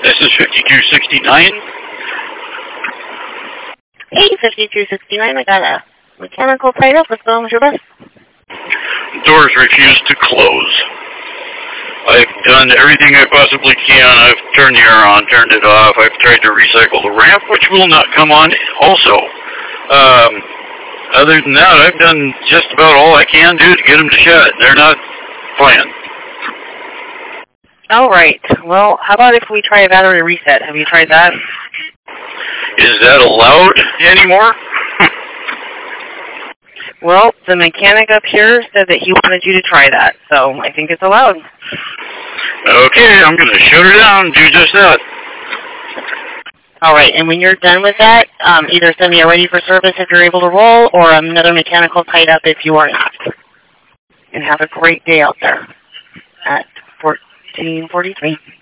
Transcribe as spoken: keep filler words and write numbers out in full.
This is fifty-two sixty-nine. Hey, fifty-two sixty-nine, I got a mechanical tied up. What's going on with your bus? Doors refuse to close. I've done everything I possibly can. I've turned the air on, turned it off. I've tried to recycle the ramp, which will not come on also. Um, other than that, I've done just about all I can do to get them to shut. They're not playing. All right. Well, how about if we try a battery reset? Have you tried that? Is that allowed anymore? Well, the mechanic up here said that he wanted you to try that, so I think it's allowed. Okay, I'm going to shut her down and do just that. All right, and when you're done with that, um, either send me a ready for service if you're able to roll, or another mechanical tied up if you are not. And have a great day out there at fourteen forty-three.